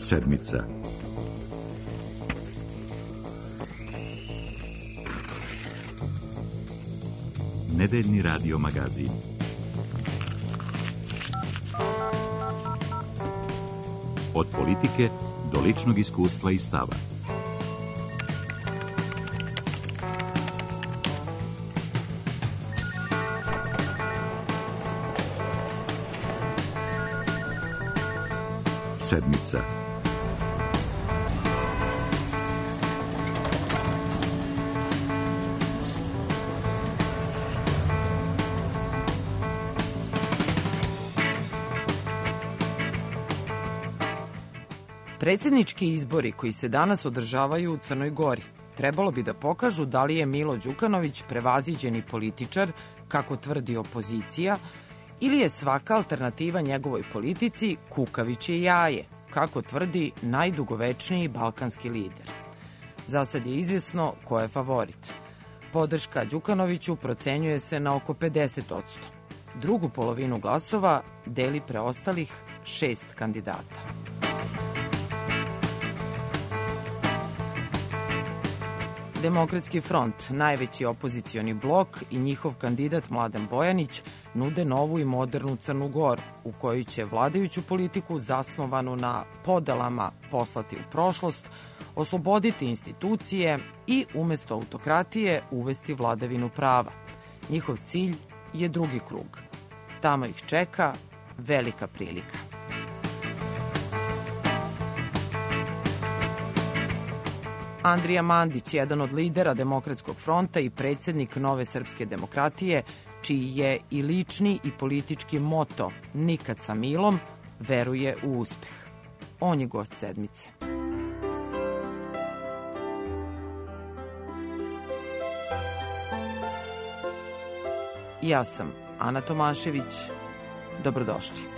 Sedmica. Nedeljni radio magazin. Od politike do ličnog iskustva i stava. Sedmica. Predsjednički izbori koji se danas održavaju u Crnoj Gori trebalo bi da pokažu da li je Milo Đukanović prevaziđeni političar, kako tvrdi opozicija, ili je svaka alternativa njegovoj politici kukavičje jaje, kako tvrdi najdugovečniji balkanski lider. Za sad je izvjesno ko je favorit. Podrška Đukanoviću procenjuje se na oko 50%. Drugu polovinu glasova deli preostalih 6 kandidata. Demokratski front, najveći opozicioni blok i njihov kandidat Mladen Bojanić nude novu i modernu Crnu Goru, u kojoj će vladajuću politiku zasnovanu na podelama poslati u prošlost, osloboditi institucije i umesto autokratije uvesti vladavinu prava. Njihov cilj je drugi krug. Tamo ih čeka velika prilika. Andrija Mandić, jedan od lidera Demokratskog fronta i predsjednik Nove srpske demokratije, čiji je i lični i politički moto "Nikad sa Milom", veruje u uspeh. On je gost sedmice. Ja sam Ana Tomašević. Dobrodošli.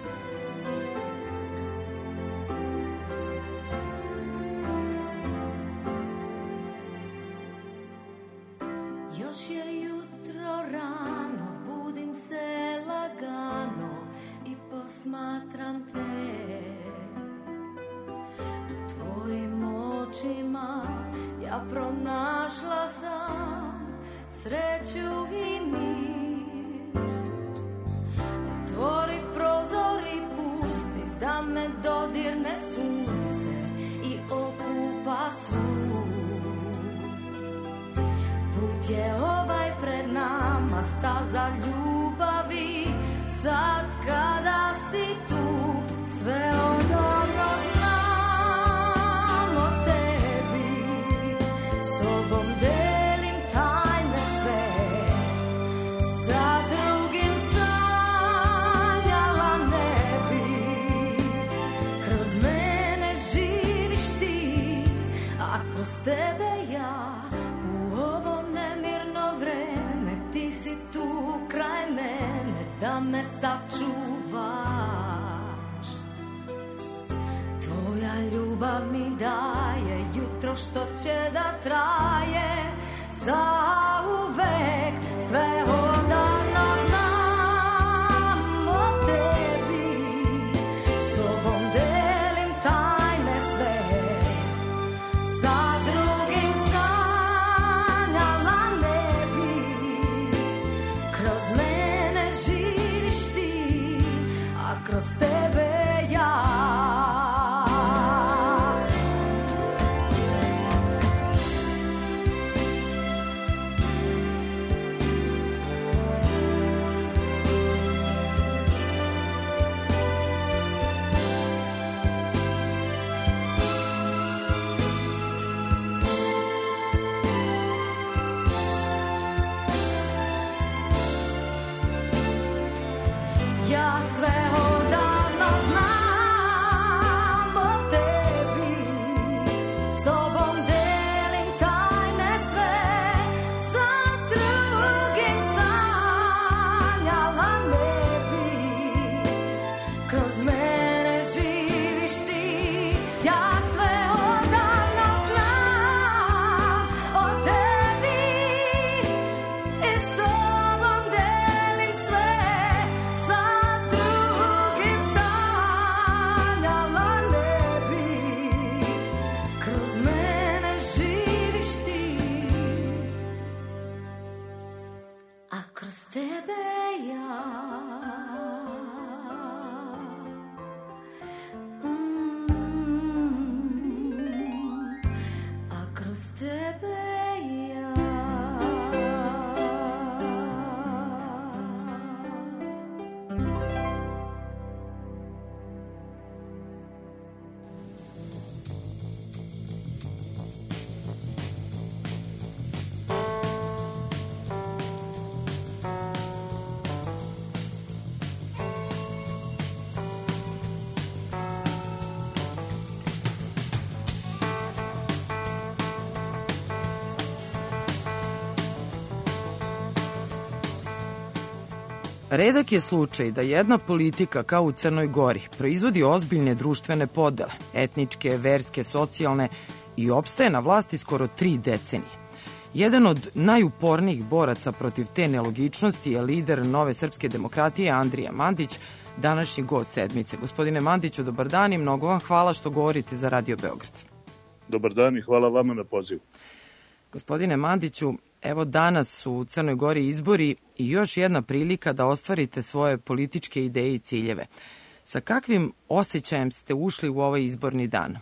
Redak je slučaj da jedna politika kao u Crnoj Gori proizvodi ozbiljne društvene podele, etničke, verske, socijalne i opstaje na vlasti skoro 3 decenije. Jedan od najupornijih boraca protiv te nelogičnosti je lider Nove srpske demokratije Andrija Mandić, današnji gost sedmice. Gospodine Mandiću, dobar dan i mnogo vam hvala što govorite za Radio Beograd. Dobar dan i hvala vama na pozivu. Gospodine Mandiću, evo danas su u Crnoj Gori izbori i još jedna prilika da ostvarite svoje političke ideje i ciljeve. Sa kakvim osjećajem ste ušli u ovaj izborni dan?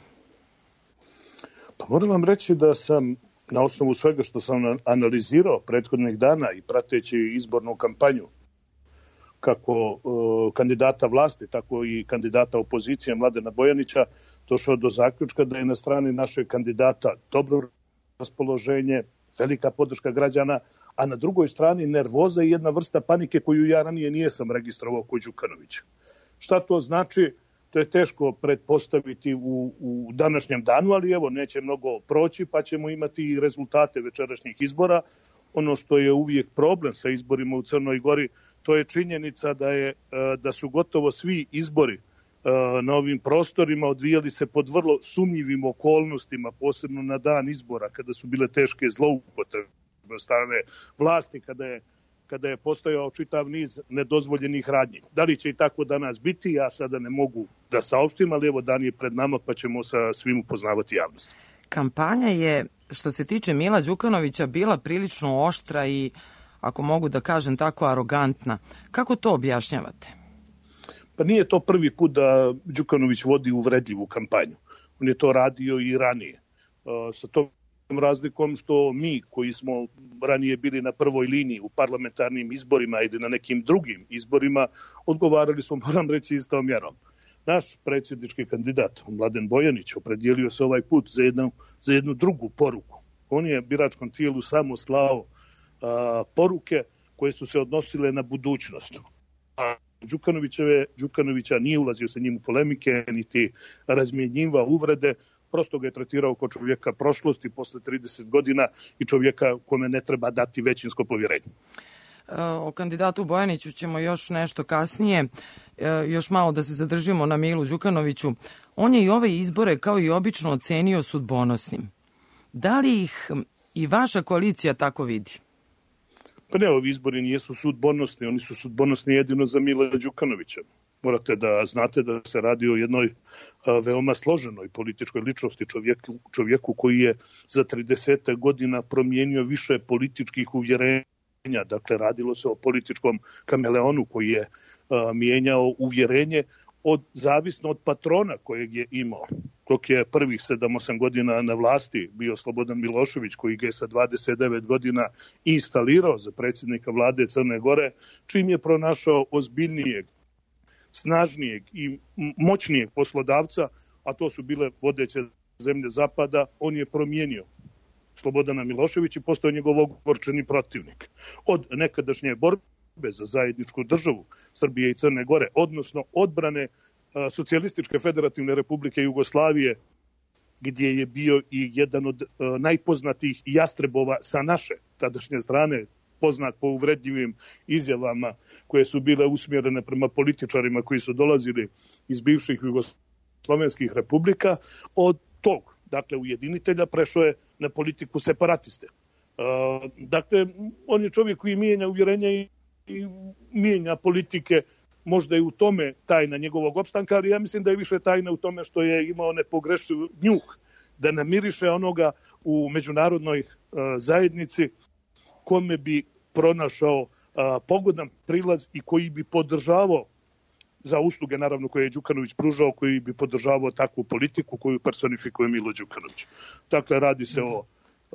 Pa moram vam reći da sam na osnovu svega što sam analizirao prethodnih dana i prateći izbornu kampanju kako kandidata vlasti, tako i kandidata opozicije Mladena Bojanića, došao do zaključka da je na strani našeg kandidata dobro raspoloženje, velika podrška građana, a na drugoj strani nervoza i jedna vrsta panike koju ja ranije nisam registrovao kod Đukanovića. Šta to znači? To je teško pretpostaviti u današnjem danu, ali evo, neće mnogo proći, pa ćemo imati i rezultate večerašnjih izbora. Ono što je uvijek problem sa izborima u Crnoj Gori, to je činjenica da su gotovo svi izbori na ovim prostorima odvijali se pod vrlo sumnjivim okolnostima, posebno na dan izbora, kada su bile teške zloupotrebe od strane vlasti, kada je postojao čitav niz nedozvoljenih radnji. Da li će i tako danas biti, ja sada ne mogu da saopštim, ali evo dan je pred nama pa ćemo sa svim upoznavati javnost. Kampanja je, što se tiče Mila Đukanovića, bila prilično oštra i, ako mogu da kažem tako, arogantna. Kako to objašnjavate? Pa nije to prvi put da Đukanović vodi uvredljivu kampanju. On je to radio i ranije. Sa tom razlikom što mi, koji smo ranije bili na prvoj liniji u parlamentarnim izborima ili na nekim drugim izborima, odgovarali smo, moram reći, istom mjerom. Naš predsjednički kandidat, Mladen Bojanić, opredijelio se ovaj put za jednu drugu poruku. On je biračkom tijelu samo slao poruke koje su se odnosile na budućnost. A Đukanovića nije ulazio sa njim u polemike, niti razmjenjivao uvrede, prosto ga je tretirao kao čovjeka prošlosti posle 30 godina i čovjeka kome ne treba dati većinsko povjerenje. O kandidatu Bojaniću ćemo još nešto kasnije, još malo da se zadržimo na Milu Đukanoviću. On je i ove izbore kao i obično ocenio sudbonosnim. Da li ih i vaša koalicija tako vidi? Pa ne, ovi izbori nijesu sudbonosni, oni su sudbonosni jedino za Mila Đukanovića. Morate da znate da se radi o jednoj veoma složenoj političkoj ličnosti, čovjeku koji je za 30 godina promijenio više političkih uvjerenja. Dakle, radilo se o političkom kameleonu koji je mijenjao uvjerenje zavisno od patrona kojeg je imao. Dok je prvih 7-8 godina na vlasti bio Slobodan Milošević, koji ga je sa 29 godina instalirao za predsjednika vlade Crne Gore, čim je pronašao ozbiljnijeg, snažnijeg i moćnijeg poslodavca, a to su bile vodeće zemlje zapada, on je promijenio Slobodana Miloševića i postao njegov ogorčeni protivnik. Od nekadašnje borbe za zajedničku državu Srbije i Crne Gore, odnosno odbrane Socijalističke federativne republike Jugoslavije, gdje je bio i jedan od najpoznatijih jastrebova sa naše tadašnje strane, poznat po uvredljivim izjavama koje su bile usmjerene prema političarima koji su dolazili iz bivših jugoslovenskih republika, od tog, dakle, ujedinitelja prešao je na politiku separatiste. Dakle, on je čovjek koji mijenja uvjerenja i mijenja politike. Možda je u tome tajna njegovog opstanka, ali ja mislim da je više tajna u tome što je imao nepogrešiv njuh, da namiriše onoga u međunarodnoj zajednici kome bi pronašao pogodan prilaz i koji bi podržavao za usluge, naravno, koje je Đukanović pružao, koji bi podržavao takvu politiku koju personifikuje Milo Đukanović. Dakle, radi se o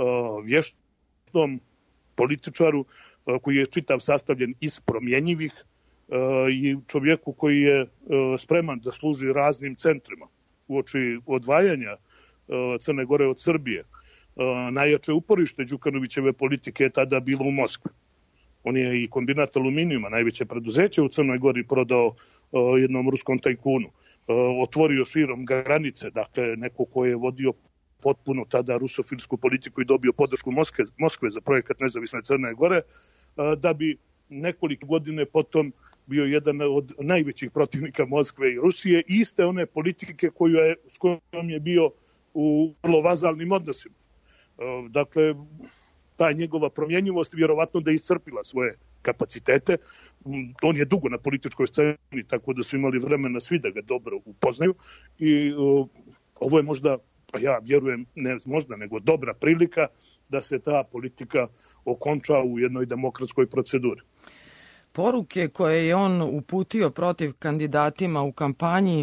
vještom političaru koji je čitav sastavljen iz promjenjivih i čovjeku koji je spreman da služi raznim centrima. Uoči odvajanja Crne Gore od Srbije, najjače uporište Đukanovićeve politike je tada bilo u Moskvi. On je i kombinat aluminijuma, najveće preduzeće u Crnoj Gori, prodao jednom ruskom tajkunu. Otvorio širom granice, dakle neko ko je vodio potpuno tada rusofilsku politiku i dobio podršku Moskve za projekat Nezavisne Crne Gore, da bi nekoliko godine potom bio jedan od najvećih protivnika Moskve i Rusije, i iste one politike s kojom je bio u vrlo vazalnim odnosima. Dakle, ta njegova promjenjivost vjerovatno da je iscrpila svoje kapacitete. On je dugo na političkoj sceni, tako da su imali vremena svi da ga dobro upoznaju, i ovo je možda, ja vjerujem, ne možda, nego dobra prilika da se ta politika okonča u jednoj demokratskoj proceduri. Poruke koje je on uputio protiv kandidatima u kampanji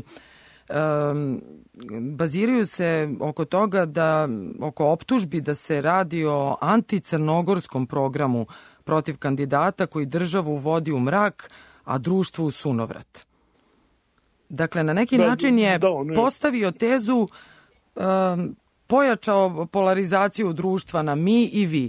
baziraju se oko toga oko optužbi da se radi o anticrnogorskom programu protiv kandidata koji državu vodi u mrak, a društvo u sunovrat. Dakle, na neki način je postavio tezu, pojačao polarizaciju društva na mi i vi.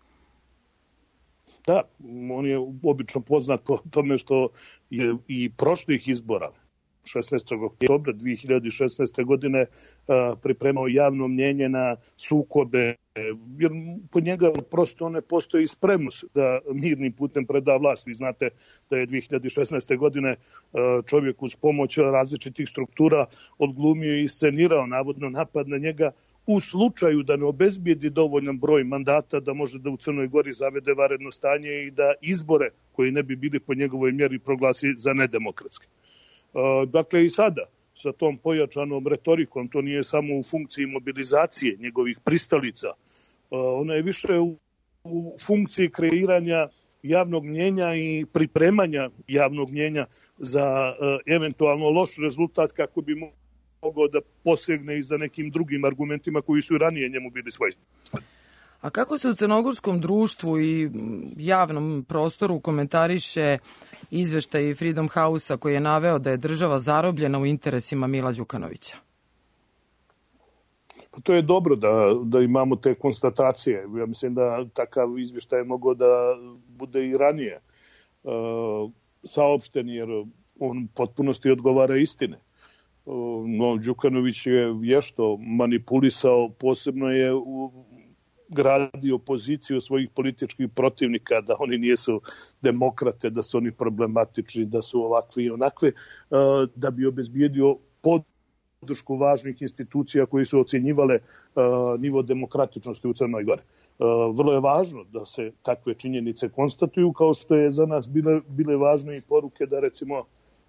Da, on je obično poznat po tome što je i prošlih izbora 16. oktobra 2016. godine pripremao javno mnjenje na sukobe, jer po njega prosto ne postoji spremnost da mirnim putem preda vlast. Vi znate da je 2016. godine čovjek uz pomoć različitih struktura odglumio i scenirao navodno napad na njega u slučaju da ne obezbijedi dovoljan broj mandata da može da u Crnoj Gori zavede vanredno stanje i da izbore koji ne bi bili po njegovoj mjeri proglasi za nedemokratske. Dakle, i sada sa tom pojačanom retorikom, to nije samo u funkciji mobilizacije njegovih pristalica, ona je više u funkciji kreiranja javnog mnjenja i pripremanja javnog mnjenja za eventualno loš rezultat, kako bi mogao da posegne i za nekim drugim argumentima koji su ranije njemu bili svojstveni. A kako se u crnogorskom društvu i javnom prostoru komentariše izveštaj Freedom House-a koji je naveo da je država zarobljena u interesima Mila Đukanovića? To je dobro da imamo te konstatacije. Ja mislim da takav izvještaj je mogao da bude i ranije saopšten, jer on potpunosti odgovara istine. No, Đukanović je vješto manipulisao, posebno je gradio poziciju svojih političkih protivnika, da oni nisu demokrate, da su oni problematični, da su ovakvi i onakvi, da bi obezbijedio podršku važnih institucija koji su ocjenjivale nivo demokratičnosti u Crnoj Gori. Vrlo je važno da se takve činjenice konstatuju, kao što je za nas bile važne i poruke da recimo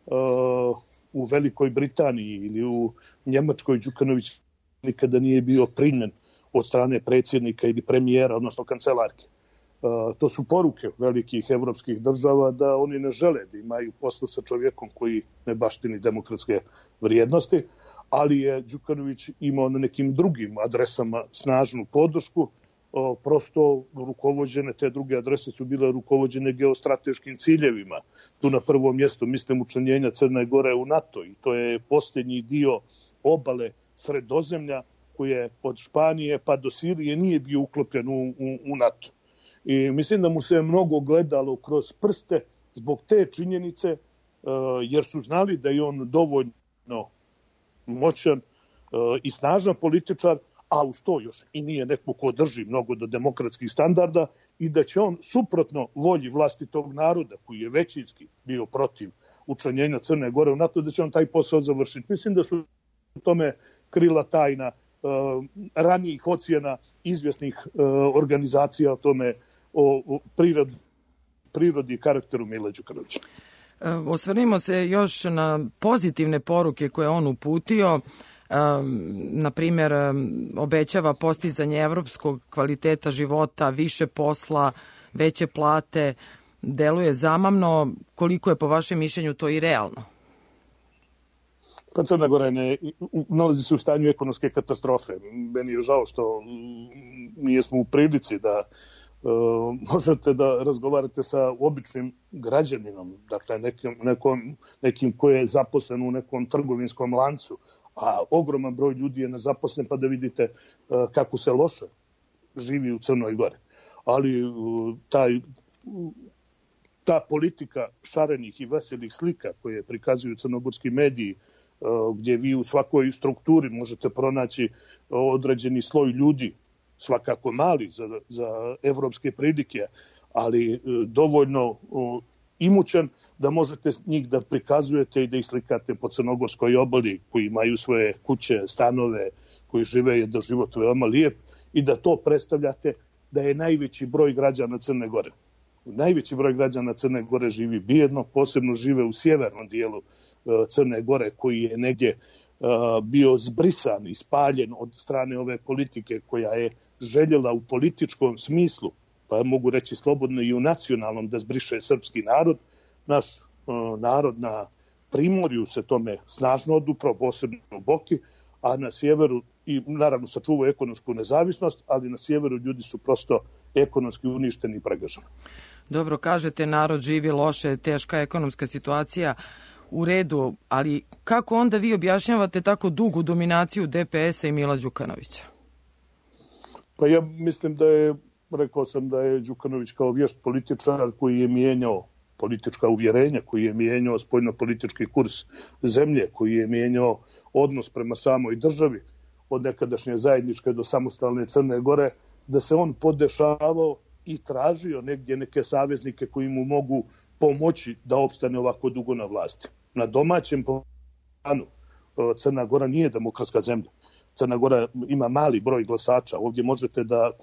u Velikoj Britaniji ili u Njemačkoj Đukanović nikada nije bio primljen od strane predsjednika ili premijera, odnosno kancelarke. To su poruke velikih evropskih država da oni ne žele da imaju posla sa čovjekom koji ne baštini demokratske vrijednosti, ali je Đukanović imao na nekim drugim adresama snažnu podršku, prosto rukovođene, te druge adrese su bile rukovođene geostrateškim ciljevima. Tu na prvom mjestu mislim učlanjenja Crne Gore u NATO, i to je posljednji dio obale Sredozemlja koji je od Španije pa do Sirije nije bio uklopljen u NATO. I mislim da mu se mnogo gledalo kroz prste zbog te činjenice, jer su znali da je on dovoljno moćan i snažan političar, a uz to još i nije neko ko drži mnogo do demokratskih standarda, i da će on suprotno volji vlastitog naroda, koji je većinski bio protiv učlanjenja Crne Gore u NATO, da će on taj posao završiti. Mislim da su u tome krila tajna ranijih ocjena izvjesnih organizacija o tome, o prirodi i karakteru Mila Đukanovića. Osvrnimo se još na pozitivne poruke koje on uputio. Na primjer, obećava postizanje evropskog kvaliteta života, više posla, veće plate. Deluje zamamno. Koliko je po vašem mišljenju to i realno? Pa Crna Gora nalazi se u stanju ekonomske katastrofe. Meni je žao što nijesmo u prilici da možete da razgovarate sa običnim građaninom, dakle nekim ko je zaposlen u nekom trgovinskom lancu, a ogroman broj ljudi je nezaposlen, pa da vidite kako se loše živi u Crnoj Gori. Ali ta politika šarenih i veselih slika koje prikazuju crnogorski mediji, gdje vi u svakoj strukturi možete pronaći određeni sloj ljudi, svakako mali za evropske prilike, ali dovoljno imućan da možete njih da prikazujete i da ih slikate po crnogorskoj obali, koji imaju svoje kuće, stanove, koji žive jedan život veoma lijep, i da to predstavljate da je najveći broj građana Crne Gore. Najveći broj građana Crne Gore živi bijedno, posebno žive u sjevernom dijelu Crne Gore, koji je negdje bio zbrisan i spaljen od strane ove politike koja je željela u političkom smislu, pa mogu reći slobodno i u nacionalnom, da zbriše srpski narod. Naš narod na primorju se tome snažno oduprao, posebno u Boki, a na sjeveru i naravno sačuvao ekonomsku nezavisnost, ali na sjeveru ljudi su prosto ekonomski uništeni i pregaženi. Dobro, kažete, narod živi loše, teška ekonomska situacija, u redu, ali kako onda vi objašnjavate tako dugu dominaciju DPS-a i Mila Đukanovića? Pa ja mislim rekao sam da je Đukanović kao vješt političar koji je mijenjao politička uvjerenja, koji je mijenjao spoljno-politički kurs zemlje, koji je mijenjao odnos prema samoj državi od nekadašnje zajedničke do samostalne Crne Gore, da se on podešavao i tražio negdje neke saveznike koji mu mogu pomoći da opstane ovako dugo na vlasti. Na domaćem planu Crna Gora nije demokratska zemlja. Crna Gora ima mali broj glasača. Ovdje možete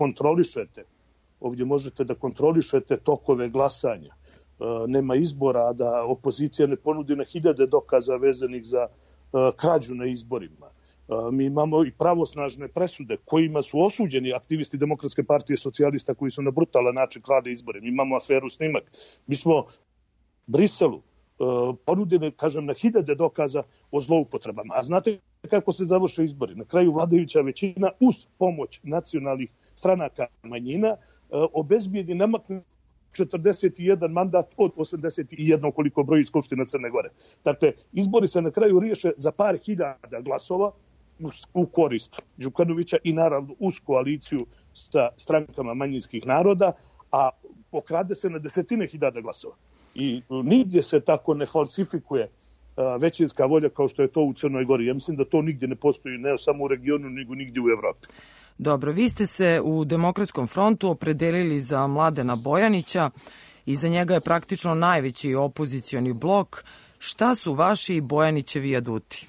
da kontrolišete tokove glasanja. Nema izbora da opozicija ne ponudi na hiljade dokaza vezanih za krađu na izborima. Mi imamo i pravosnažne presude kojima su osuđeni aktivisti Demokratske partije socijalista koji su na brutalan način krali izbore. Mi imamo aferu Snimak. Mi smo Briselu ponudili, kažem, na hiljade dokaza o zloupotrebama. A znate kako se završe izbori? Na kraju vladajuća većina uz pomoć nacionalnih stranaka manjina obezbijedi namakne 41 mandat od 81 koliko broji Skupština Crne Gore. Dakle, izbori se na kraju riješe za par hiljada glasova u korist Đukanovića i naravno uz koaliciju sa strankama manjinskih naroda, a pokrade se na desetine hiljada glasova. I nigdje se tako ne falsifikuje većinska volja kao što je to u Crnoj Gori. Ja mislim da to nigdje ne postoji, ne samo u regionu, nego nigdje u Evropi. Dobro, vi ste se u Demokratskom frontu opredelili za Mladena Bojanića i za njega je praktično najveći opozicioni blok. Šta su vaši Bojanićevi aduti?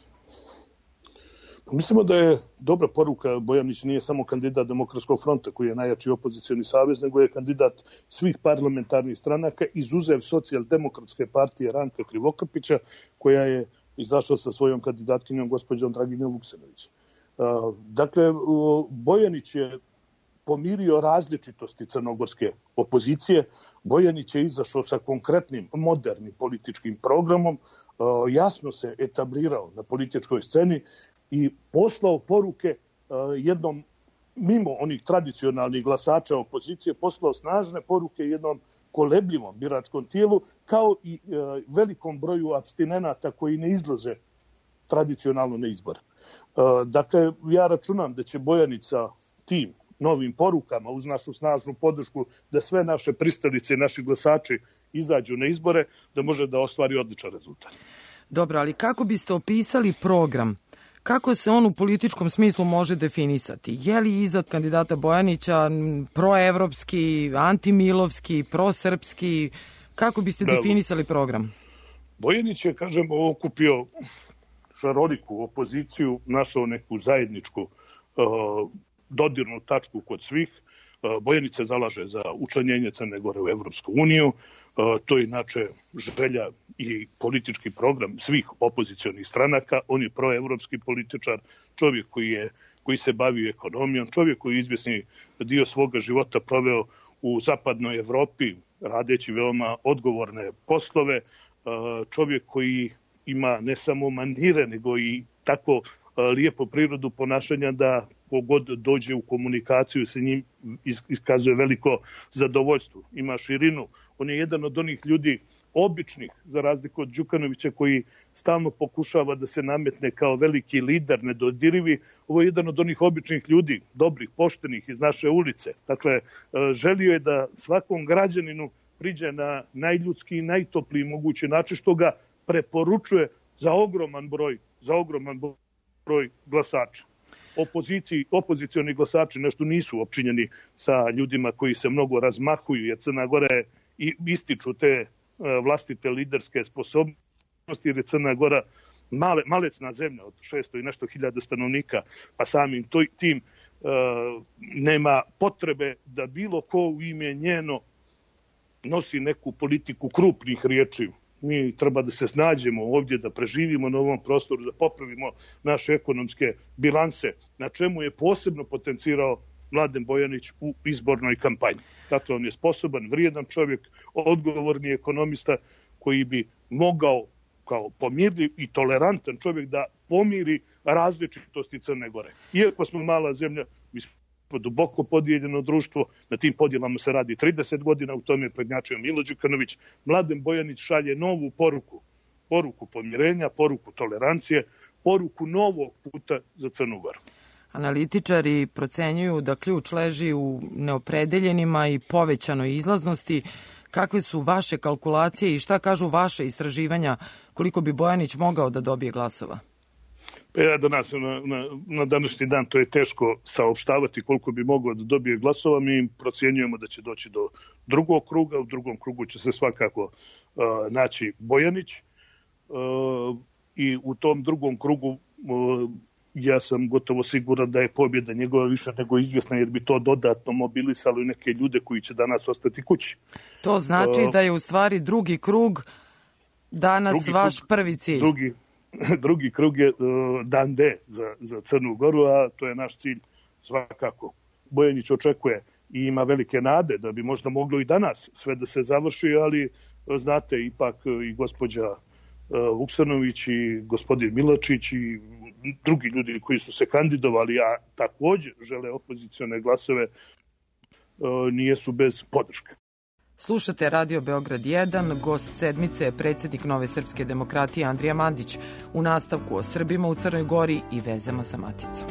Mislimo da je dobra poruka. Bojanić nije samo kandidat Demokratskog fronta koji je najjači opozicioni savez, nego je kandidat svih parlamentarnih stranaka, izuzev Socijaldemokratske partije Ranka Krivokapića, koja je izašla sa svojom kandidatkinjom gospođom Draginjom Vuksanović. Dakle, Bojanić je pomirio različitosti crnogorske opozicije. Bojanić je izašao sa konkretnim, modernim političkim programom, jasno se etablirao na političkoj sceni i poslao poruke jednom, mimo onih tradicionalnih glasača opozicije, poslao snažne poruke jednom kolebljivom biračkom tijelu, kao i velikom broju apstinenata koji ne izlaze tradicionalno na izbore. Dakle, ja računam da će Bojanić sa tim novim porukama, uz našu snažnu podršku, da sve naše pristalice i naši glasači izađu na izbore, da može da ostvari odličan rezultat. Dobro, ali kako biste opisali program? Kako se on u političkom smislu može definisati? Je li iza kandidata Bojanića proevropski, antimilovski, prosrpski? Kako biste definisali program? Bojanić je, kažemo, okupio šaroliku opoziciju, našao neku zajedničku dodirnu tačku kod svih. Bojanić se zalaže za učlanjenje Crne Gore u Evropsku uniju. To je inače želja i politički program svih opozicionih stranaka. On je proevropski političar, čovjek koji se bavi ekonomijom, čovjek koji je izvjesni dio svoga života proveo u zapadnoj Evropi, radeći veoma odgovorne poslove, čovjek koji ima ne samo manire, nego i tako lijepo prirodu ponašanja da kogod dođe u komunikaciju sa njim iskazuje veliko zadovoljstvo. Ima širinu. On je jedan od onih ljudi običnih, za razliku od Đukanovića koji stalno pokušava da se nametne kao veliki lider, nedodirivi. Ovo je jedan od onih običnih ljudi, dobrih, poštenih iz naše ulice. Dakle, želio je da svakom građaninu priđe na najljudski i najtopliji mogući način, što ga preporučuje za ogroman broj glasača. Opozicioni glasači nešto nisu opčinjeni sa ljudima koji se mnogo razmahuju, jer Crna Gora i ističu te vlastite liderske sposobnosti, jer je Crna Gora malecna zemlja od 600 i nešto hiljada stanovnika, pa samim tim nema potrebe da bilo ko u ime njeno nosi neku politiku krupnih riječi. Mi treba da se snađemo ovdje, da preživimo na ovom prostoru, da popravimo naše ekonomske bilanse, na čemu je posebno potencirao Mladen Bojanić u izbornoj kampanji. Dakle, on je sposoban, vrijedan čovjek, odgovorni ekonomista koji bi mogao kao pomirljiv i tolerantan čovjek da pomiri različitosti Crne Gore. Iako smo mala zemlja, mi smo duboko podijeljeno društvo, na tim podjelama se radi 30 godina, u tome je prednjačio Milo Đukanović. Mladen Bojanić šalje novu poruku pomirenja, poruku tolerancije, poruku novog puta za Crnu Goru. Analitičari procenjuju da ključ leži u neopredeljenima i povećanoj izlaznosti. Kakve su vaše kalkulacije i šta kažu vaše istraživanja koliko bi Bojanić mogao da dobije glasova? Danas, na današnji dan to je teško saopštavati koliko bi mogao da dobije glasova. Mi procjenjujemo da će doći do drugog kruga. U drugom krugu će se svakako naći Bojanić. I u tom drugom krugu ja sam gotovo siguran da je pobjeda njegova više nego izvjesna, jer bi to dodatno mobilisalo i neke ljude koji će danas ostati kući. To znači da je u stvari drugi krug danas vaš prvi cilj. Drugi krug je dan D za Crnu Goru, a to je naš cilj svakako. Bojanić očekuje i ima velike nade da bi možda moglo i danas sve da se završi, ali znate, ipak i gospođa Vuksanović i gospodin Milačić i drugi ljudi koji su se kandidovali, a također žele opozicione glasove, nijesu bez podrške. Slušate Radio Beograd 1, gost sedmice je predsjednik Nove srpske demokratije Andrija Mandić, u nastavku o Srbima u Crnoj Gori i vezama sa maticom.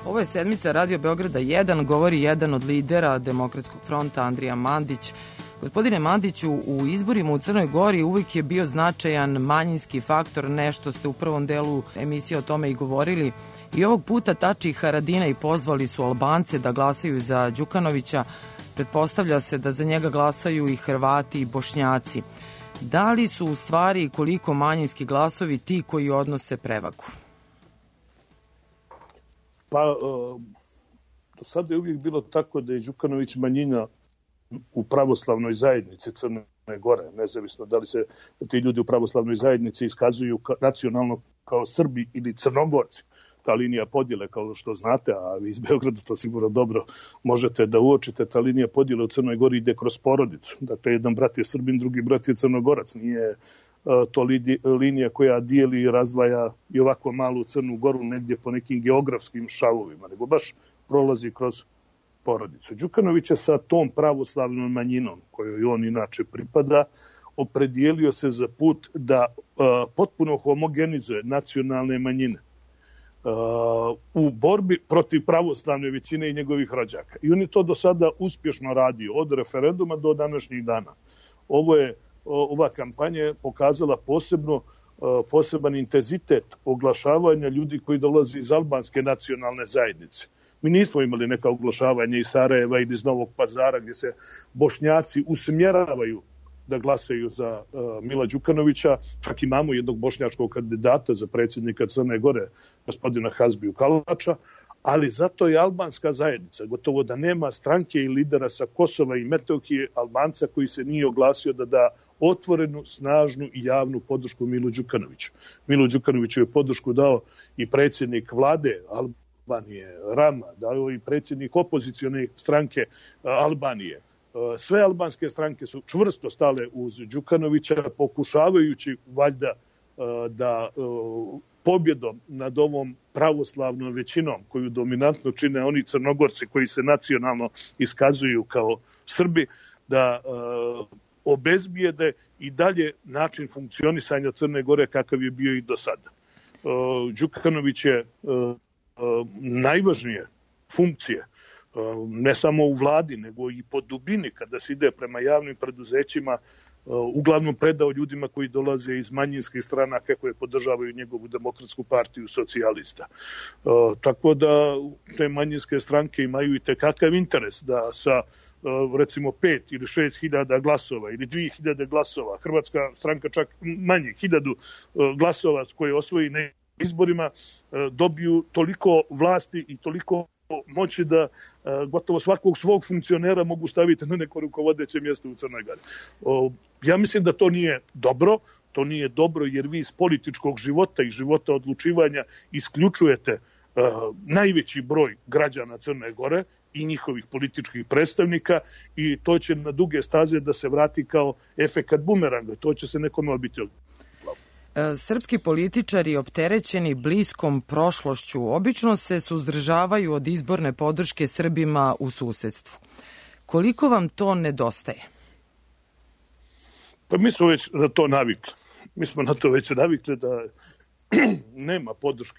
Ovo je sedmica Radio Beograda 1, govori jedan od lidera Demokratskog fronta, Andrija Mandić. Gospodine Mandiću, u izborima u Crnoj Gori uvijek je bio značajan manjinski faktor, nešto ste u prvom delu emisije o tome i govorili. I ovog puta Tači i Haradinaj pozvali su Albance da glasaju za Đukanovića. Pretpostavlja se da za njega glasaju i Hrvati i Bošnjaci. Da li su u stvari i koliko manjinski glasovi ti koji odnose prevagu? Pa, do sada je uvijek bilo tako da je Đukanović manjina u pravoslavnoj zajednici Crne Gore, nezavisno da li se ti ljudi u pravoslavnoj zajednici iskazuju nacionalno kao Srbi ili Crnogorci. Ta linija podjele, kao što znate, a vi iz Beograda to sigurno dobro možete da uočite, ta linija podjele u Crnoj Gori ide kroz porodicu. Dakle, jedan brat je Srbin, drugi brat je Crnogorac. Nije to linija koja dijeli i razdvaja i ovako malu Crnu Goru negdje po nekim geografskim šavovima, nego baš prolazi kroz porodicu. Đukanović je sa tom pravoslavnom manjinom, kojoj on inače pripada, opredijelio se za put da potpuno homogenizuje nacionalne manjine u borbi protiv pravoslavne većine i njegovih rođaka. I on je to do sada uspješno radio, od referenduma do današnjih dana. Ova kampanja je pokazala poseban intenzitet oglašavanja ljudi koji dolaze iz albanske nacionalne zajednice. Mi nismo imali neka oglašavanja iz Sarajeva ili iz Novog Pazara gdje se Bošnjaci usmjeravaju da glasaju za Mila Đukanovića. Čak imamo jednog bošnjačkog kandidata za predsjednika Crne Gore, gospodina Hazbiju Kalača, ali zato je albanska zajednica, gotovo da nema stranke i lidera sa Kosova i Metohije, Albanca koji se nije oglasio da da otvorenu, snažnu i javnu podršku Milu Đukanoviću. Milu Đukanoviću je podršku dao i predsjednik vlade Albanije, Rama, dao i predsjednik opozicione stranke Albanije. Sve albanske stranke su čvrsto stale uz Đukanovića, pokušavajući valjda da pobjedom nad ovom pravoslavnom većinom koju dominantno čine oni Crnogorci koji se nacionalno iskazuju kao Srbi, da obezbijede i dalje način funkcionisanja Crne Gore kakav je bio i do sada. Đukanović je najvažnije funkcije ne samo u vladi, nego i po dubini kada se ide prema javnim preduzećima, uglavnom predao ljudima koji dolaze iz manjinskih stranaka koje podržavaju njegovu Demokratsku partiju socijalista. Tako da te manjinske stranke imaju i tekakav interes da sa recimo 5 ili 6 hiljada glasova ili 2000 glasova, Hrvatska stranka čak manje, 1000 glasova koje osvoji na izborima, dobiju toliko vlasti i toliko moći da gotovo svakog svog funkcionera mogu staviti na neko rukovodeće mjesto u Crnoj Gori. Ja mislim da to nije dobro. To nije dobro jer vi iz političkog života i života odlučivanja isključujete najveći broj građana Crne Gore i njihovih političkih predstavnika i to će na duge staze da se vrati kao efekat bumeranga. To će se nekome obiti. Srpski političari opterećeni bliskom prošlošću obično se suzdržavaju od izborne podrške Srbima u susedstvu. Koliko vam to nedostaje? Pa mi smo već na to navikli. Mi smo na to već navikli da nema podrške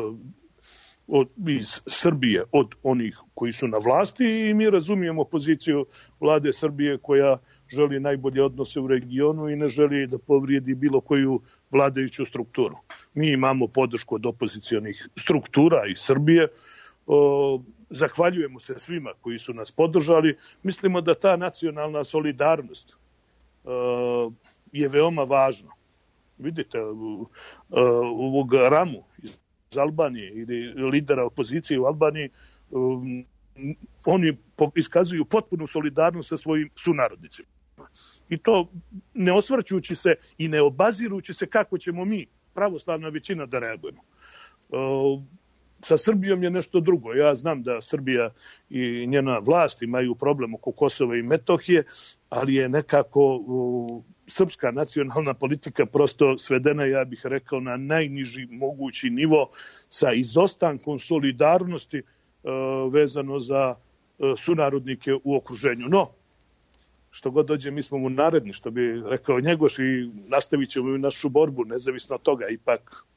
iz Srbije od onih koji su na vlasti i mi razumijemo poziciju vlade Srbije koja želi najbolje odnose u regionu i ne želi da povrijedi bilo koju vladajuću strukturu. Mi imamo podršku od opozicionih struktura iz Srbije. Zahvaljujemo se svima koji su nas podržali. Mislimo da ta nacionalna solidarnost je veoma važna. Vidite, ovog Ramu iz Albanije ili lidera opozicije u Albaniji, oni iskazuju potpunu solidarnost sa svojim sunarodnicima. I to ne osvrćući se i ne obazirujući se kako ćemo mi, pravoslavna većina, da reagujemo. Sa Srbijom je nešto drugo. Ja znam da Srbija i njena vlast imaju problem oko Kosova i Metohije, ali je nekako srpska nacionalna politika prosto svedena, ja bih rekao, na najniži mogući nivo sa izostankom solidarnosti vezano za sunarodnike u okruženju. No, što god dođe, mi smo mu naredni, što bi rekao Njegoš, i nastavit ćemo našu borbu, nezavisno od toga. Ipak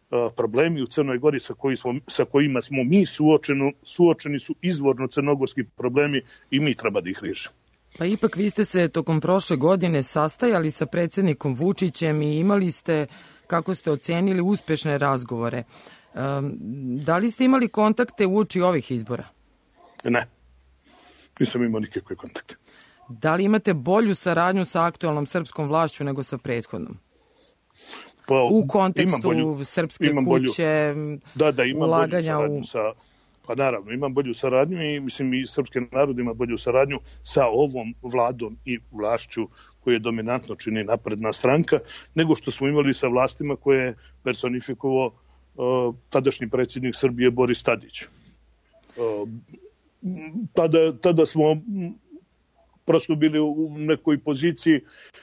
problemi u Crnoj Gori sa kojima smo mi suočeni su izvorno crnogorski problemi i mi treba da ih riješimo. Pa ipak vi ste se tokom prošle godine sastajali sa predsjednikom Vučićem i imali ste, kako ste ocenili, uspešne razgovore. Da li ste imali kontakte uoči ovih izbora? Ne, nisam imao nikakve kontakte. Da li imate bolju saradnju sa aktualnom srpskom vlašću nego sa prethodnom? Pa, u kontekstu Srpske kuće, ulaganja u... Pa naravno, imam bolju saradnju i mislim i srpski narod ima bolju saradnju sa ovom vladom i vlašću koje dominantno čini Napredna stranka, nego što smo imali sa vlastima koje je personifikovao tadašnji predsjednik Srbije Boris Tadić. Tada smo prosto bili u nekoj poziciji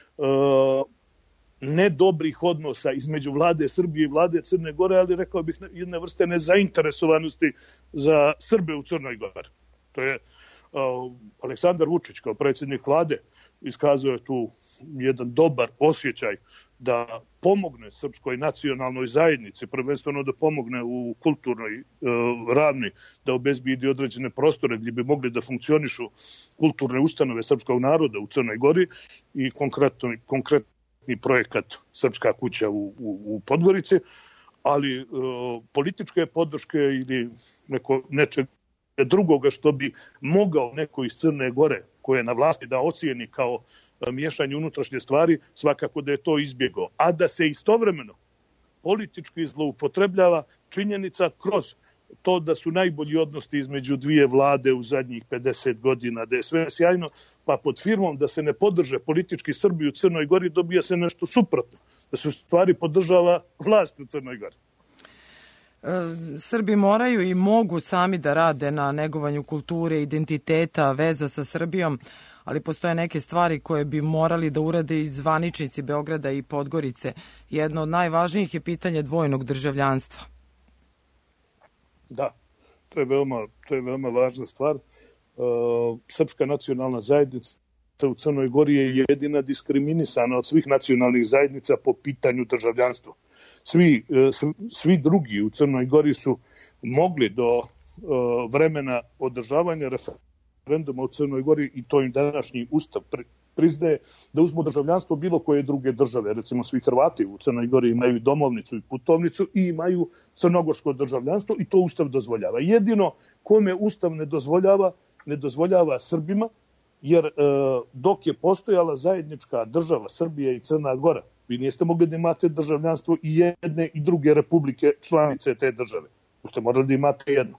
nedobrih odnosa između vlade Srbije i vlade Crne Gore, ali rekao bih jedne vrste nezainteresovanosti za Srbe u Crnoj Gori. To je Aleksandar Vučić kao predsjednik vlade iskazao je tu jedan dobar osjećaj da pomogne srpskoj nacionalnoj zajednici, prvenstveno da pomogne u kulturnoj ravni, da obezbedi određene prostore gdje bi mogli da funkcionišu kulturne ustanove srpskog naroda u Crnoj Gori i konkretni projekat Srpska kuća u Podgorici, ali političke podrške ili nečeg drugoga što bi mogao neko iz Crne Gore koje je na vlasti da ocijeni kao miješanje unutrašnje stvari, svakako da je to izbjegao. A da se istovremeno politički zloupotrebljava činjenica kroz to da su najbolji odnosi između dvije vlade u zadnjih 50 godina, da je sve sjajno, pa pod firmom da se ne podrže politički Srbi u Crnoj Gori dobija se nešto suprotno, da se u stvari podržava vlast u Crnoj Gori. Srbi moraju i mogu sami da rade na negovanju kulture, identiteta, veza sa Srbijom, ali postoje neke stvari koje bi morali da urade i zvaničnici Beograda i Podgorice. Jedno od najvažnijih je pitanje dvojnog državljanstva. Da, to je veoma važna stvar. Srpska nacionalna zajednica u Crnoj Gori je jedina diskriminisana od svih nacionalnih zajednica po pitanju državljanstva. Svi drugi u Crnoj Gori su mogli do vremena održavanja referenduma u Crnoj Gori, i to im današnji ustav priznaje, da uzmu državljanstvo bilo koje druge države. Recimo, svi Hrvati u Crnoj Gori imaju domovnicu i putovnicu i imaju crnogorsko državljanstvo i to ustav dozvoljava. Jedino kome ustav ne dozvoljava Srbima, jer dok je postojala zajednička država Srbije i Crna Gora, vi niste mogli da imate državljanstvo i jedne i druge republike članice te države. Vi ste morali da imate jedno.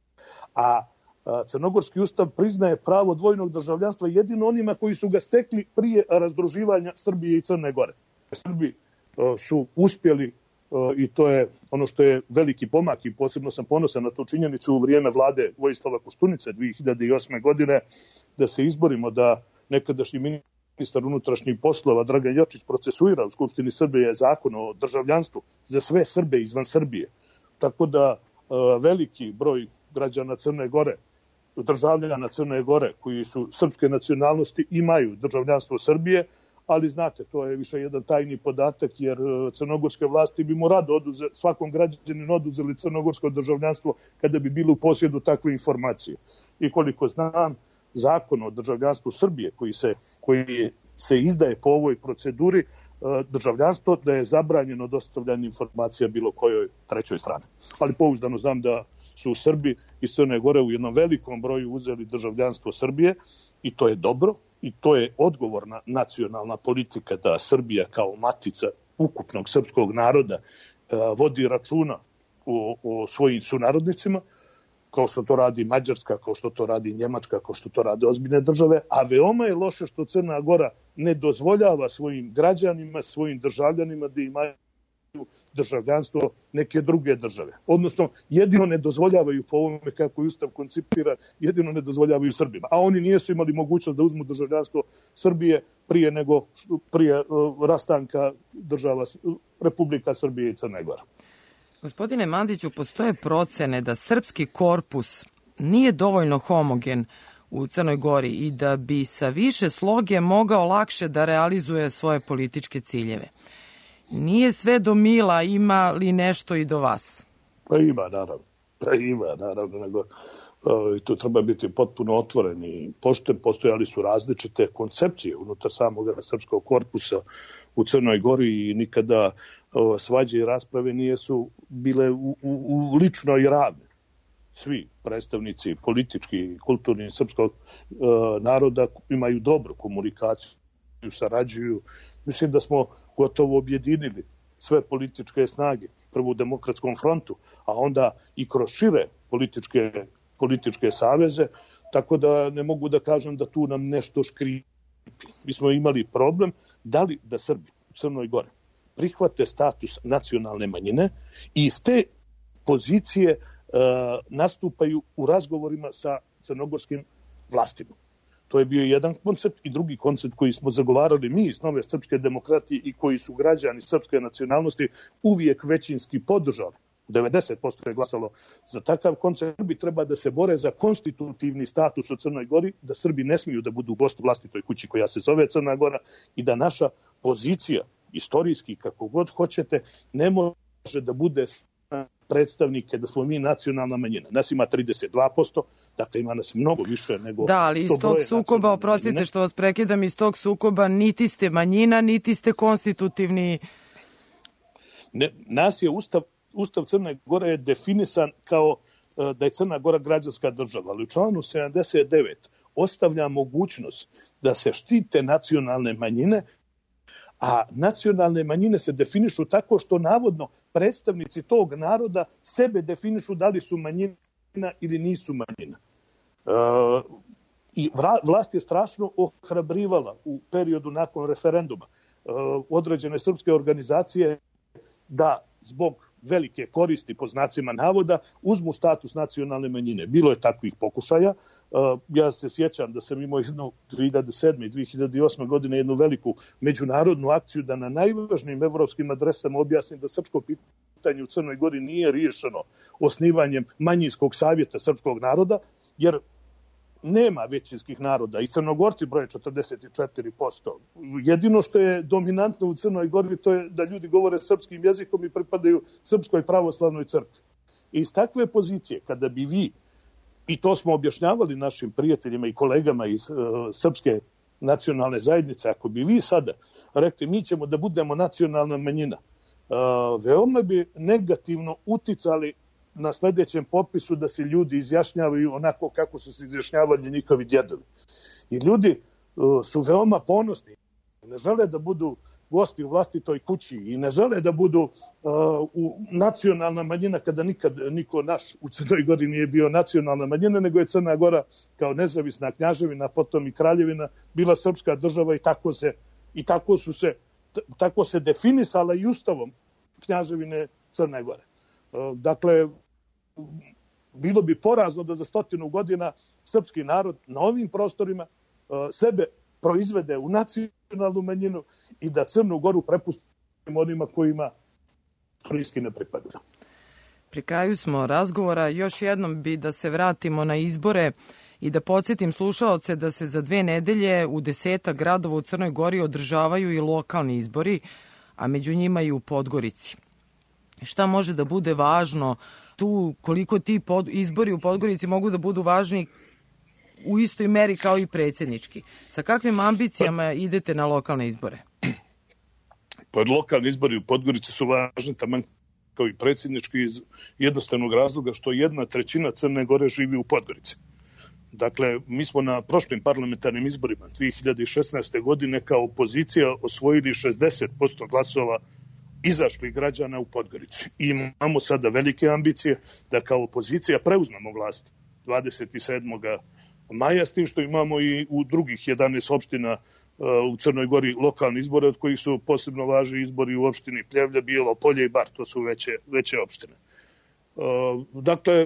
A crnogorski ustav priznaje pravo dvojnog državljanstva jedino onima koji su ga stekli prije razdruživanja Srbije i Crne Gore. Srbi su uspjeli, i to je ono što je veliki pomak i posebno sam ponosan na tu činjenicu u vrijeme vlade Vojislava Koštunice 2008. godine, da se izborimo da nekadašnji ministar unutrašnjih poslova Dragan Jočić procesuira u Skupštini Srbije zakon o državljanstvu za sve Srbe izvan Srbije. Tako da veliki broj građana Crne Gore, državljana Crne Gore koji su srpske nacionalnosti imaju državljanstvo Srbije, ali znate, to je više jedan tajni podatak, jer crnogorske vlasti bi mu rado svakom građaninu oduzeli crnogorsko državljanstvo kada bi bilo u posjedu takve informacije. I koliko znam, zakon o državljanstvu Srbije koji se izdaje po ovoj proceduri, državljanstvo da je zabranjeno dostavljanje informacija bilo kojoj trećoj strani. Ali pouzdano znam da su Srbi iz Crne Gore u jednom velikom broju uzeli državljanstvo Srbije i to je dobro i to je odgovorna nacionalna politika da Srbija kao matica ukupnog srpskog naroda vodi računa o svojim sunarodnicima, kao što to radi Mađarska, kao što to radi Njemačka, kao što to rade ozbiljne države, a veoma je loše što Crna Gora ne dozvoljava svojim građanima, svojim državljanima da imaju državljanstvo neke druge države. Odnosno, jedino ne dozvoljavaju po ovome kako je ustav koncipira, jedino ne dozvoljavaju Srbima. A oni nisu imali mogućnost da uzmu državljanstvo Srbije prije rastanka država Republika Srbije i Crna Gora. Gospodine Mandiću, postoje procene da srpski korpus nije dovoljno homogen u Crnoj Gori i da bi sa više sloge mogao lakše da realizuje svoje političke ciljeve. Nije sve do Mila, ima li nešto i do vas? Pa ima, naravno. Nego, tu treba biti potpuno otvoren i pošten. Postojali su različite koncepcije unutar samog srpskog korpusa u Crnoj Gori i nikada svađe i rasprave nije su bile u ličnoj ravni. Svi predstavnici politički i kulturni srpskog naroda imaju dobru komunikaciju, sarađuju. Mislim da smo gotovo objedinili sve političke snage, prvo u Demokratskom frontu, a onda i kroz šire političke saveze, tako da ne mogu da kažem da tu nam nešto škripi. Mi smo imali problem da li da Srbi u Crnoj Gori prihvate status nacionalne manjine i iz te pozicije nastupaju u razgovorima sa crnogorskim vlastima. To je bio jedan koncept i drugi koncept koji smo zagovarali mi iz Nove srpske demokratije i koji su građani srpske nacionalnosti uvijek većinski podržali. 90% je glasalo za takav koncept. Srbi treba da se bore za konstitutivni status u Crnoj Gori, da Srbi ne smiju da budu gost u vlastitoj kući koja se zove Crna Gora i da naša pozicija, istorijski kako god hoćete, ne može da bude predstavnike da smo mi nacionalna manjina. Nas ima 32%, dakle ima nas mnogo više nego... Da, ali iz tog sukoba, oprostite što vas prekidam, iz tog sukoba niti ste manjina, niti ste konstitutivni... Nas je Ustav Crne Gore je definisan kao da je Crna Gora građanska država, ali u članu 79 ostavlja mogućnost da se štite nacionalne manjine, a nacionalne manjine se definišu tako što navodno predstavnici tog naroda sebe definišu da li su manjina ili nisu manjina. I vlast je strašno ohrabrivala u periodu nakon referenduma određene srpske organizacije da zbog velike koristi, po znacima navoda, uzmu status nacionalne manjine. Bilo je takvih pokušaja. Ja se sjećam da sam imao 2007. i 2008. godine jednu veliku međunarodnu akciju da na najvažnijim evropskim adresama objasnim da srpsko pitanje u Crnoj Gori nije riješeno osnivanjem manjinskog savjeta srpskog naroda, jer nema većinskih naroda i Crnogorci broje 44%. Jedino što je dominantno u Crnoj Gori to je da ljudi govore srpskim jezikom i pripadaju Srpskoj pravoslavnoj crkvi. I iz takve pozicije, kada bi vi, i to smo objašnjavali našim prijateljima i kolegama iz Srpske nacionalne zajednice, ako bi vi sada rekli mi ćemo da budemo nacionalna manjina, veoma bi negativno uticali na sljedećem popisu da se ljudi izjašnjavaju onako kako su se izjašnjavali njihovi djedovi. I ljudi su veoma ponosni. Ne žele da budu gosti u vlastitoj kući i ne žele da budu nacionalna manjina kada nikad niko naš u Crnoj Gori nije bio nacionalna manjina, nego je Crna Gora kao nezavisna kneževina, potom i kraljevina, bila srpska država i tako se definisala i ustavom kneževine Crne Gore. Dakle, bilo bi porazno da za 100 godina srpski narod na ovim prostorima sebe proizvede u nacionalnu manjinu i da Crnu Goru prepustimo onima kojima istorijski ne pripadaju. Pri kraju smo razgovora. Još jednom bi da se vratimo na izbore i da podsjetim slušaoce da se za 2 nedelje u 10 gradova u Crnoj Gori održavaju i lokalni izbori, a među njima i u Podgorici. Šta može da bude važno tu, koliko ti izbori u Podgorici mogu da budu važni u istoj meri kao i predsjednički? Sa kakvim ambicijama idete na lokalne izbore? Pa lokalni izbori u Podgorici su važni taman kao i predsjednički iz jednostavnog razloga što 1/3 Crne Gore živi u Podgorici. Dakle, mi smo na prošlim parlamentarnim izborima 2016. godine kao opozicija osvojili 60% glasova izašlih građana u Podgorici. I imamo sada velike ambicije da kao opozicija preuzmemo vlast 27. maja, s tim što imamo i u drugih 11 opština u Crnoj Gori lokalni izbore, od kojih su posebno važni izbori u opštini Pljevlja, Bijelo Polje i Bar, to su veće opštine. Dakle,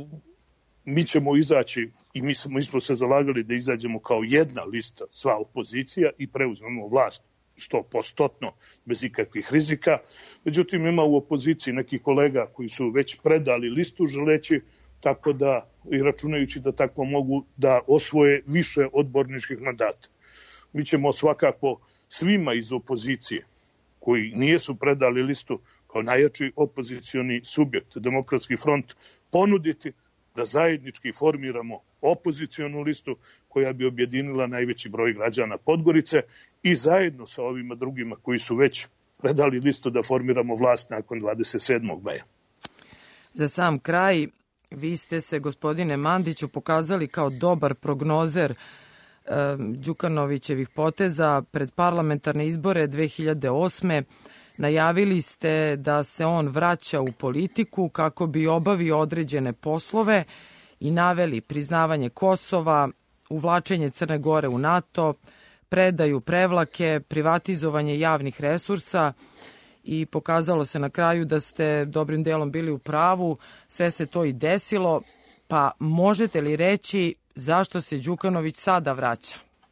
mi ćemo izaći i mi smo se zalagali da izađemo kao jedna lista, sva opozicija, i preuzmemo vlast 100%, bez ikakvih rizika. Međutim, ima u opoziciji nekih kolega koji su već predali listu želeći, tako da i računajući da tako mogu da osvoje više odborničkih mandata. Mi ćemo svakako svima iz opozicije koji nijesu predali listu kao najjači opozicioni subjekt, Demokratski front, ponuditi da zajednički formiramo opozicionu listu koja bi objedinila najveći broj građana Podgorice i zajedno sa ovima drugima koji su već predali listu da formiramo vlast nakon 27. maja. Za sam kraj, vi ste se, gospodine Mandiću, pokazali kao dobar prognozer Đukanovićevih poteza pred parlamentarne izbore 2008. Najavili ste da se on vraća u politiku kako bi obavio određene poslove i naveli priznavanje Kosova, uvlačenje Crne Gore u NATO, predaju Prevlake, privatizovanje javnih resursa i pokazalo se na kraju da ste dobrim delom bili u pravu, sve se to i desilo, pa možete li reći zašto se Đukanović sada vraća?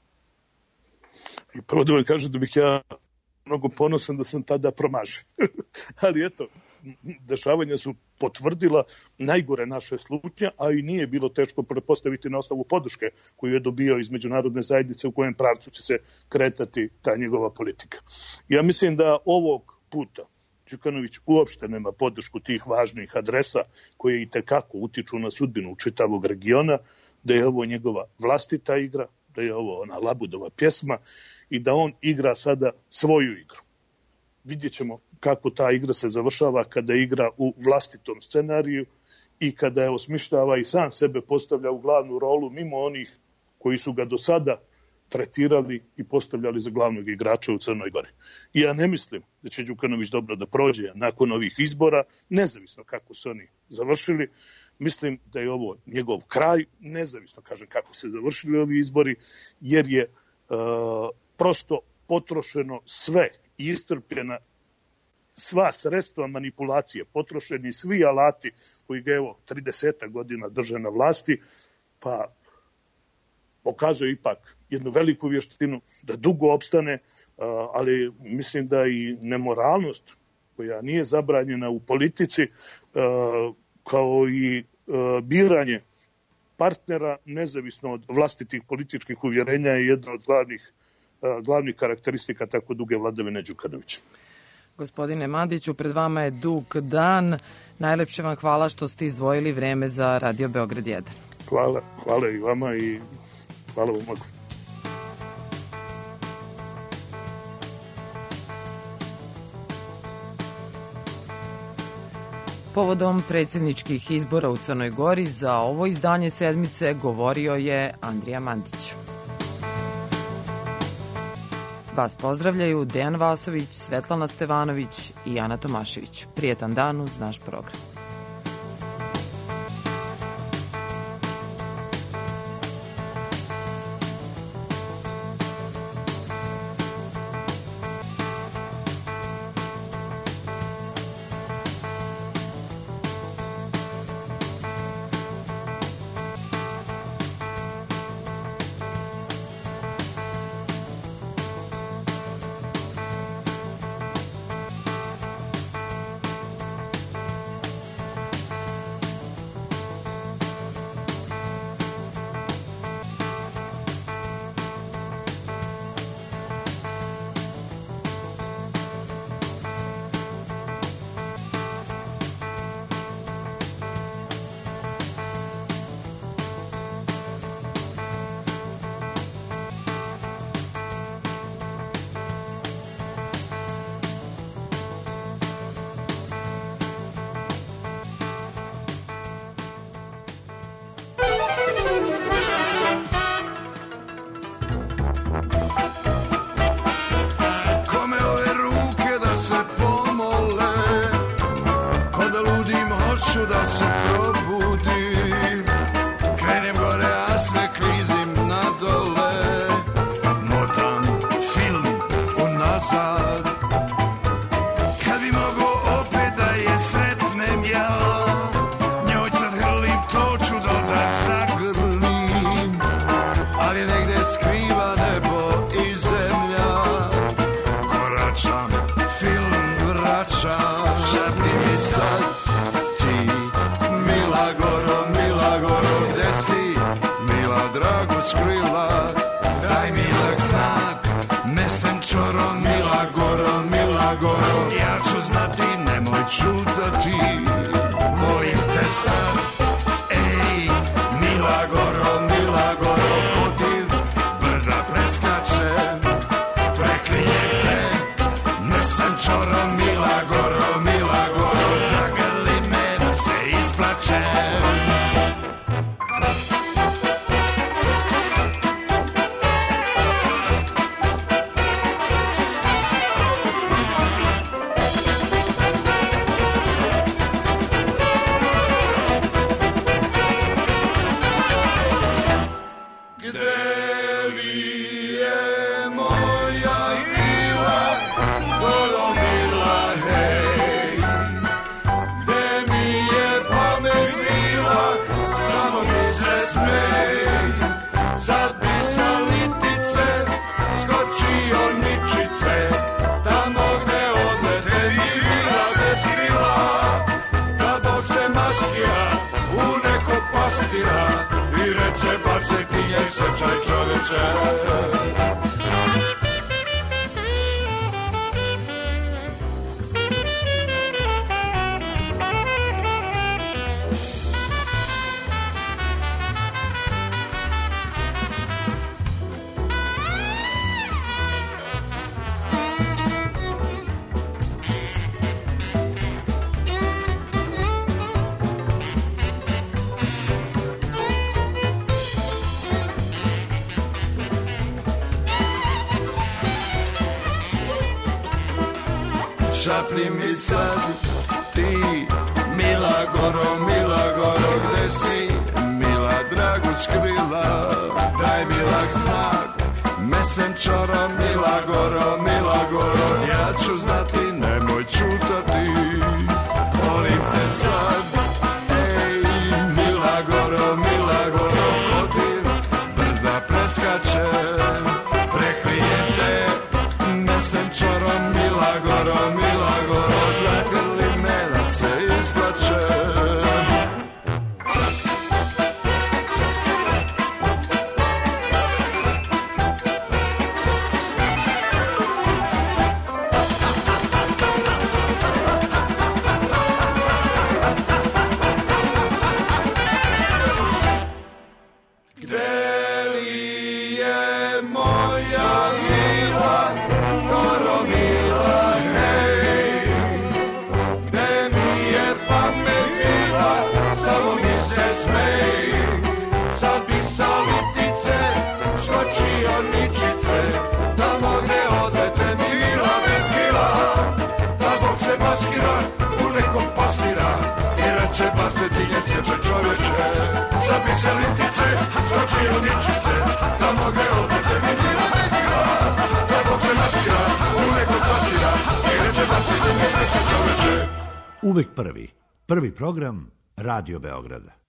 I prvo da vam kažem da bih ja mnogo ponosan da sam tada promašen. Ali eto, dešavanja su potvrdila najgore naše slutnje, a i nije bilo teško pretpostaviti na osnovu podrške koju je dobio iz međunarodne zajednice u kojem pravcu će se kretati ta njegova politika. Ja mislim da ovog puta Đukanović uopšte nema podršku tih važnih adresa koje i tekako utiču na sudbinu čitavog regiona, da je ovo njegova vlastita igra, da je ovo ona Labudova pjesma i da on igra sada svoju igru. Vidjet ćemo kako ta igra se završava kada igra u vlastitom scenariju i kada je osmišljava i sam sebe postavlja u glavnu rolu mimo onih koji su ga do sada tretirali i postavljali za glavnog igrača u Crnoj Gori. I ja ne mislim da će Đukanović dobro da prođe nakon ovih izbora, nezavisno kako su oni završili. Mislim da je ovo njegov kraj, nezavisno kažem kako se završili ovi izbori, jer je prosto potrošeno sve i iscrpljena sva sredstva manipulacije, potrošeni svi alati koji ga evo 30 godina drže na vlasti, pa pokazuje ipak jednu veliku vještinu da dugo opstane, ali mislim da i nemoralnost koja nije zabranjena u politici, kao i biranje partnera nezavisno od vlastitih političkih uvjerenja je jedna od glavnih karakteristika tako duge vladavine Đukanovića. Gospodine Mandiću, pred vama je dug dan. Najlepše vam hvala što ste izdvojili vreme za Radio Beograd 1. Hvala i vama i hvala vam mnogo. Povodom predsjedničkih izbora u Crnoj Gori za ovo izdanje sedmice govorio je Andrija Mandić. Vas pozdravljaju Dejan Vasović, Svetlana Stevanović i Ana Tomašević. Prijetan dan uz naš program. Šapni mi sad ti, mila isplače. I reče, bar se ti je srčaj čoveče. Šapni mi sad ti, Mila Goro, gde si, Mila Draguć krila, daj mi lak znak, mesenčoro, Mila Goro, ja ću znati, nemoj čutati, volim te sad, ej, Mila Goro, ko ti brda preskače, prekrije te, mesenčoro, Mila Goro, zagrli me da se isplače. Gde li je moja Mila Goro, Mila, hej, gde mi je pamet bila, samo mi se smej, sad bih sa litice skočio ničice, tamo gde odete mi Mila bez krila, da Bog se maskira, u nekom pastira, i reče, bar se ti je sječe čoveče, sad bih sa litice skočio ničice, tamo gde odete mi Mila bez krila, da Bog se maskira, u nekom pastira, i reče, bar se ti je sječe čoveče. Uvek prvi program Radio Beograda.